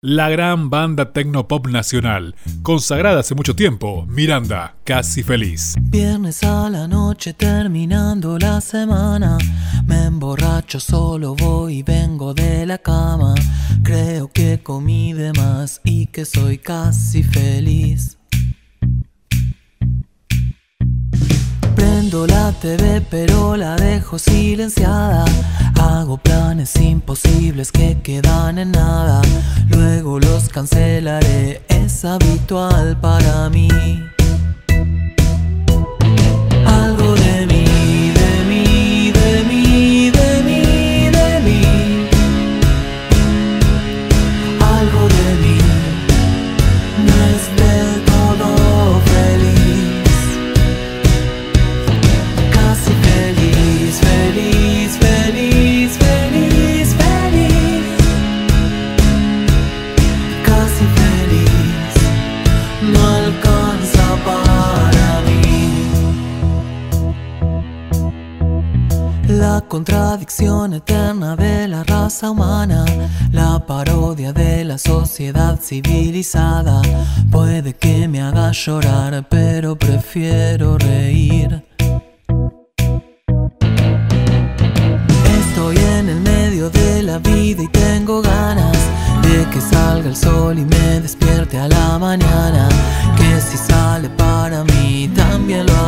La gran banda tecnopop nacional, consagrada hace mucho tiempo, Miranda, Casi Feliz. Viernes a la noche terminando la semana, me emborracho, solo voy y vengo de la cama. Creo que comí de más y que soy casi feliz. Prendo la TV pero la dejo silenciada. Hago planes imposibles que quedan en nada. Luego los cancelaré, es habitual para mí. Algo de mí, de mí, de mí, de mí, de mí. Algo de mí no es del todo feliz. Casi feliz, feliz, feliz, feliz, feliz. Casi feliz, no alcanza para mí. La contradicción eterna de la raza humana, la parodia de la sociedad civilizada. Puede que me haga llorar, pero prefiero reír. Estoy en el medio de la vida y tengo ganas de que salga el sol y me despierte a la mañana. Que si sale para mí también lo